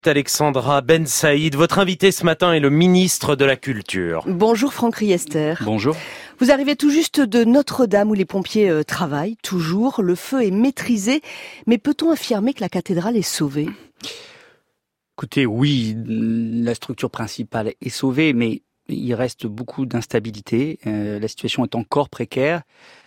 Alexandra Ben Saïd, votre invité ce matin est le ministre de la Culture. Bonjour Franck Riester. Bonjour. Vous arrivez tout juste de Notre-Dame où les pompiers travaillent toujours. Le feu est maîtrisé, mais peut-on affirmer que la cathédrale est sauvée ? Écoutez, oui, la structure principale est sauvée, mais il reste beaucoup d'instabilité. La situation est encore précaire.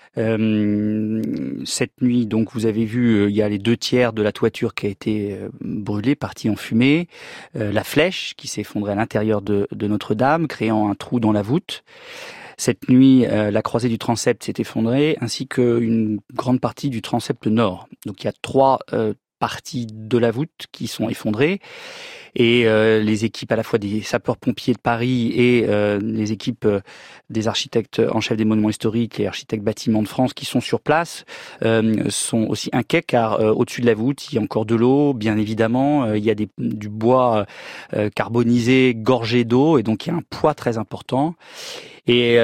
Cette nuit, donc, vous avez vu, il y a les 2/3 de la toiture qui a été brûlée, partie en fumée. La flèche qui s'est effondrée à l'intérieur de Notre-Dame, créant un trou dans la voûte. Cette nuit, la croisée du transept s'est effondrée, ainsi qu'une grande partie du transept nord. Donc, il y a 3 parties de la voûte qui sont effondrées. Et les équipes à la fois des sapeurs-pompiers de Paris et les équipes des architectes en chef des monuments historiques et architectes bâtiments de France qui sont sur place sont aussi inquiets car au-dessus de la voûte, il y a encore de l'eau, bien évidemment. Il y a du bois carbonisé gorgé d'eau et donc il y a un poids très important. Et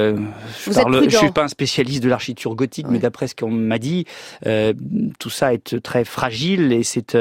je suis pas un spécialiste de l'architecture gothique, mais d'après ce qu'on m'a dit, tout ça est très fragile et c'est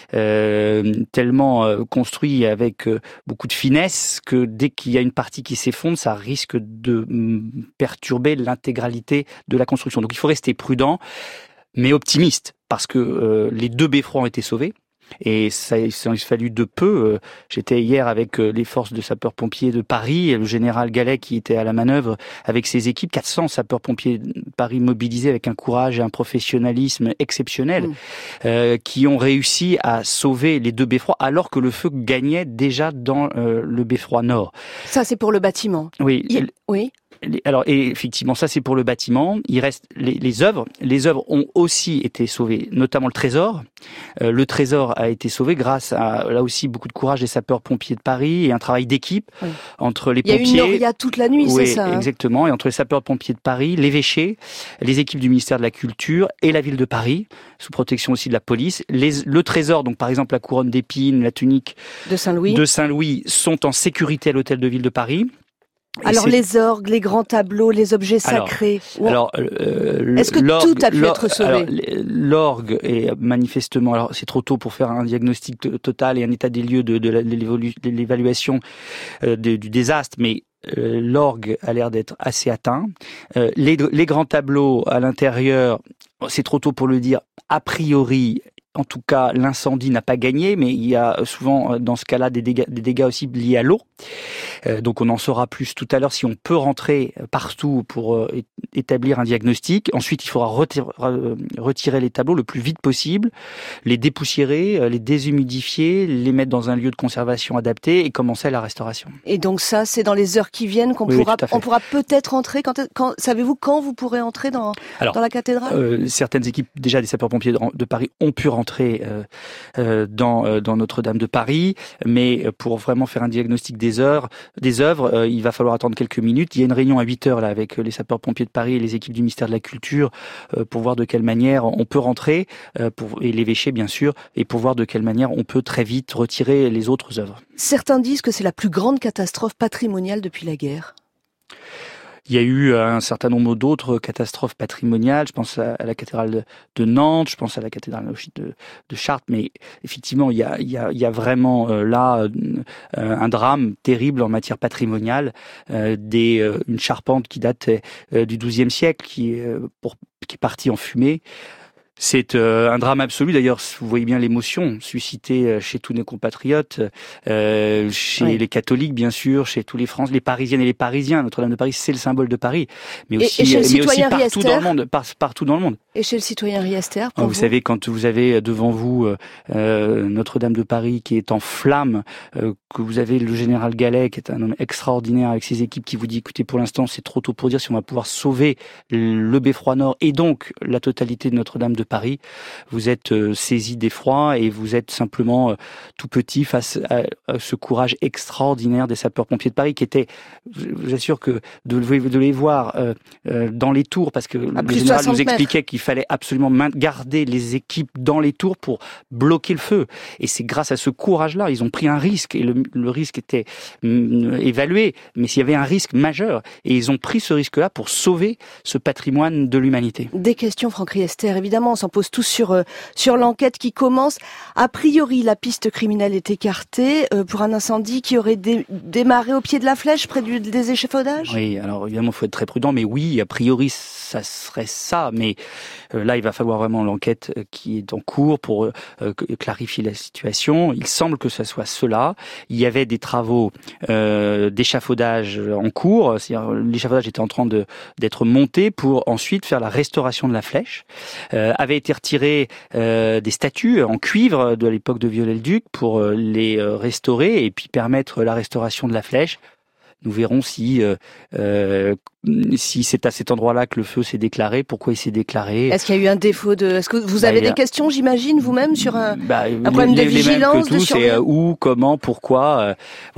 tellement construit avec beaucoup de finesse que dès qu'il y a une partie qui s'effondre, ça risque de perturber l'intégralité de la construction. Donc il faut rester prudent, mais optimiste, parce que les 2 beffrois ont été sauvés. Et ça il a fallu de peu. J'étais hier avec les forces de sapeurs-pompiers de Paris, et le général Gallet qui était à la manœuvre avec ses équipes, 400 sapeurs-pompiers de Paris mobilisés avec un courage et un professionnalisme exceptionnel, qui ont réussi à sauver les 2 beffrois alors que le feu gagnait déjà dans le beffroi nord. Ça, c'est pour le bâtiment. Oui. Oui. Alors, et effectivement, ça c'est pour le bâtiment. Il reste les œuvres. Les œuvres ont aussi été sauvées, notamment le trésor. Le trésor a été sauvé grâce à, là aussi, beaucoup de courage des sapeurs-pompiers de Paris et un travail d'équipe entre les pompiers. Il y a eu une noria toute la nuit, oui, c'est ça. Exactement. Et entre les sapeurs-pompiers de Paris, l'évêché, les équipes du ministère de la Culture et la ville de Paris, sous protection aussi de la police. Le trésor, donc par exemple la couronne d'épines, la tunique de Saint-Louis sont en sécurité à l'hôtel de ville de Paris. Alors les orgues, les grands tableaux, les objets sacrés. Est-ce que tout a pu être sauvé ? L'orgue est manifestement. Alors c'est trop tôt pour faire un diagnostic total et un état des lieux de l'évaluation du désastre, mais l'orgue a l'air d'être assez atteint. Les grands tableaux à l'intérieur, c'est trop tôt pour le dire. A priori. En tout cas, l'incendie n'a pas gagné, mais il y a souvent, dans ce cas-là, des dégâts aussi liés à l'eau. Donc, on en saura plus tout à l'heure si on peut rentrer partout pour établir un diagnostic. Ensuite, il faudra retirer les tableaux le plus vite possible, les dépoussiérer, les déshumidifier, les mettre dans un lieu de conservation adapté et commencer la restauration. Et donc ça, c'est dans les heures qui viennent qu'on pourra peut-être entrer. Savez-vous quand vous pourrez entrer dans la cathédrale ? Certaines équipes, déjà des sapeurs-pompiers de Paris, ont pu rentrer dans Notre-Dame de Paris, mais pour vraiment faire un diagnostic des œuvres, il va falloir attendre quelques minutes. Il y a une réunion à 8h là avec les sapeurs-pompiers de Paris et les équipes du ministère de la Culture pour voir de quelle manière on peut rentrer, et l'évêché bien sûr, et pour voir de quelle manière on peut très vite retirer les autres œuvres. Certains disent que c'est la plus grande catastrophe patrimoniale depuis la guerre. Il y a eu un certain nombre d'autres catastrophes patrimoniales. Je pense à la cathédrale de Nantes, je pense à la cathédrale de Chartres, mais effectivement, il y a vraiment là un drame terrible en matière patrimoniale, une charpente qui date du XIIe siècle, qui est partie en fumée. C'est un drame absolu. D'ailleurs, vous voyez bien l'émotion suscitée chez tous nos compatriotes, chez les catholiques, bien sûr, chez tous les Français, les Parisiennes et les Parisiens. Notre-Dame de Paris, c'est le symbole de Paris, mais aussi partout dans le monde. Et chez le citoyen Riester, vous savez, quand vous avez devant vous Notre-Dame de Paris qui est en flammes, que vous avez le général Gallet, qui est un homme extraordinaire avec ses équipes, qui vous dit, écoutez, pour l'instant, c'est trop tôt pour dire si on va pouvoir sauver le beffroi nord et donc la totalité de Notre-Dame de Paris. Vous êtes saisi d'effroi et vous êtes simplement tout petit face à ce courage extraordinaire des sapeurs-pompiers de Paris qui était, je vous assure que de les voir dans les tours, parce que le général nous expliquait qu'il fallait absolument garder les équipes dans les tours pour bloquer le feu. Et c'est grâce à ce courage-là, ils ont pris un risque, et le risque était évalué, mais s'il y avait un risque majeur, et ils ont pris ce risque-là pour sauver ce patrimoine de l'humanité. Des questions, Franck Riester, évidemment, on s'en pose tous sur l'enquête qui commence. A priori, la piste criminelle est écartée pour un incendie qui aurait démarré au pied de la Flèche, près des échafaudages. Oui, alors évidemment, il faut être très prudent, mais oui, a priori, ça serait ça, mais là, il va falloir vraiment l'enquête qui est en cours pour clarifier la situation. Il semble que ce soit cela. Il y avait des travaux d'échafaudage en cours, c'est-à-dire l'échafaudage était en train d'être monté pour ensuite faire la restauration de la flèche. Avait été retiré des statues en cuivre de l'époque de Viollet-le-Duc pour les restaurer et puis permettre la restauration de la flèche. Nous verrons si c'est à cet endroit-là que le feu s'est déclaré, pourquoi il s'est déclaré. Est-ce qu'il y a eu un défaut de... Est-ce que vous avez des questions, j'imagine, vous-même, sur un problème de vigilance, les mêmes que de tout, surveillance? C'est où, comment, pourquoi.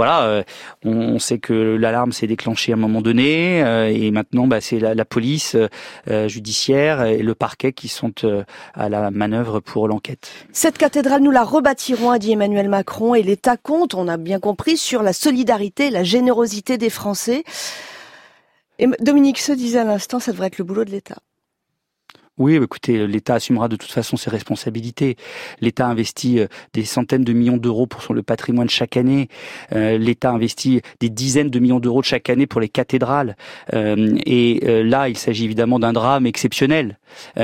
On sait que l'alarme s'est déclenchée à un moment donné, et maintenant, c'est la police judiciaire et le parquet qui sont à la manœuvre pour l'enquête. Cette cathédrale, nous la rebâtirons, a dit Emmanuel Macron, et l'État compte, on a bien compris, sur la solidarité, la générosité des Français. Et Dominique se disait à l'instant, ça devrait être le boulot de l'État. Oui, écoutez, l'État assumera de toute façon ses responsabilités. L'État investit des centaines de millions d'euros pour le patrimoine chaque année. L'État investit des dizaines de millions d'euros chaque année pour les cathédrales. Là, il s'agit évidemment d'un drame exceptionnel.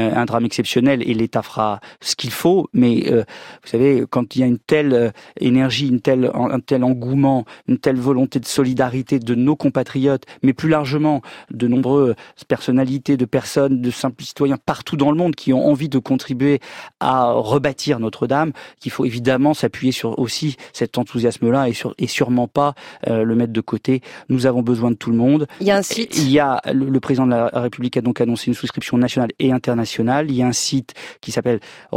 Et l'État fera ce qu'il faut. Mais vous savez, quand il y a une telle énergie, un tel engouement, une telle volonté de solidarité de nos compatriotes, mais plus largement de nombreuses personnalités, de personnes, de simples citoyens partout dans le monde qui ont envie de contribuer à rebâtir Notre-Dame, qu'il faut évidemment s'appuyer sur aussi cet enthousiasme-là et sûrement pas le mettre de côté. Nous avons besoin de tout le monde. Il y a un site. Le président de la République a donc annoncé une souscription nationale et internationale. Il y a un site qui s'appelle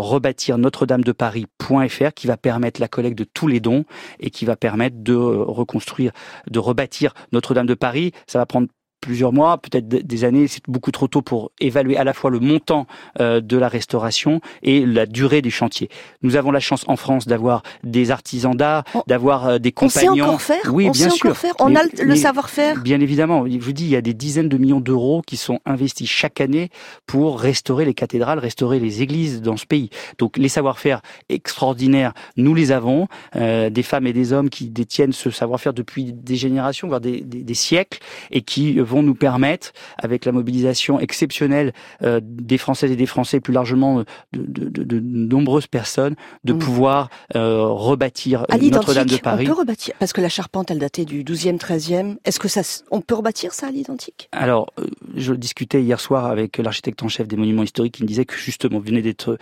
rebâtir-notre-dame-de-Paris.fr qui va permettre la collecte de tous les dons et qui va permettre de reconstruire, de rebâtir Notre-Dame de Paris. Ça va prendre plusieurs mois, peut-être des années, c'est beaucoup trop tôt pour évaluer à la fois le montant de la restauration et la durée du chantier. Nous avons la chance en France d'avoir des artisans d'art, d'avoir des compagnons. On sait encore faire. Oui, bien sûr. On a le savoir-faire. Bien évidemment. Je vous dis, il y a des dizaines de millions d'euros qui sont investis chaque année pour restaurer les cathédrales, restaurer les églises dans ce pays. Donc les savoir-faire extraordinaires, nous les avons. Des femmes et des hommes qui détiennent ce savoir-faire depuis des générations, voire des siècles, et qui vont nous permettre, avec la mobilisation exceptionnelle des Françaises et des Français, plus largement de nombreuses personnes, de pouvoir rebâtir Notre-Dame de Paris. On peut rebâtir, parce que la charpente, elle datait du 12e, 13e. Est-ce que on peut rebâtir ça à l'identique? Alors, je discutais hier soir avec l'architecte en chef des monuments historiques qui me disait que justement, venait d'être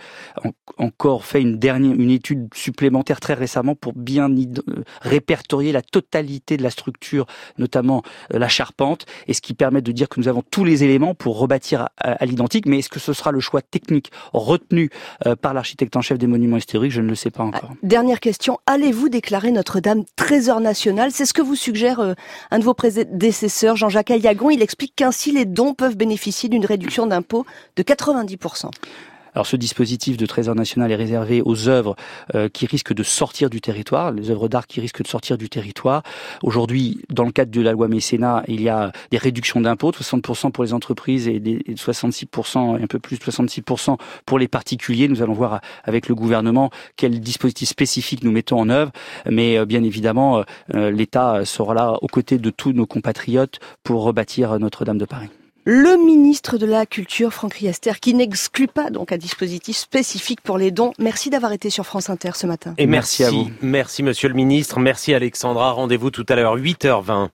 encore fait une étude supplémentaire très récemment pour bien répertorier la totalité de la structure, notamment la charpente, et ce qui permet de dire que nous avons tous les éléments pour rebâtir à l'identique. Mais est-ce que ce sera le choix technique retenu par l'architecte en chef des monuments historiques? Je ne le sais pas encore. Dernière question, allez-vous déclarer Notre-Dame trésor national? C'est ce que vous suggère un de vos prédécesseurs, Jean-Jacques Aillagon. Il explique qu'ainsi les dons peuvent bénéficier d'une réduction d'impôt de 90%. Alors ce dispositif de trésor national est réservé aux œuvres qui risquent de sortir du territoire, les œuvres d'art qui risquent de sortir du territoire. Aujourd'hui, dans le cadre de la loi mécénat, il y a des réductions d'impôts, 60% pour les entreprises et 66%, un peu plus de 66% pour les particuliers. Nous allons voir avec le gouvernement quel dispositif spécifique nous mettons en œuvre. Mais bien évidemment, l'État sera là aux côtés de tous nos compatriotes pour rebâtir Notre-Dame de Paris. Le ministre de la Culture, Franck Riester, qui n'exclut pas donc un dispositif spécifique pour les dons. Merci d'avoir été sur France Inter ce matin. Et merci à vous. Merci monsieur le ministre, merci Alexandra. Rendez-vous tout à l'heure 8h20.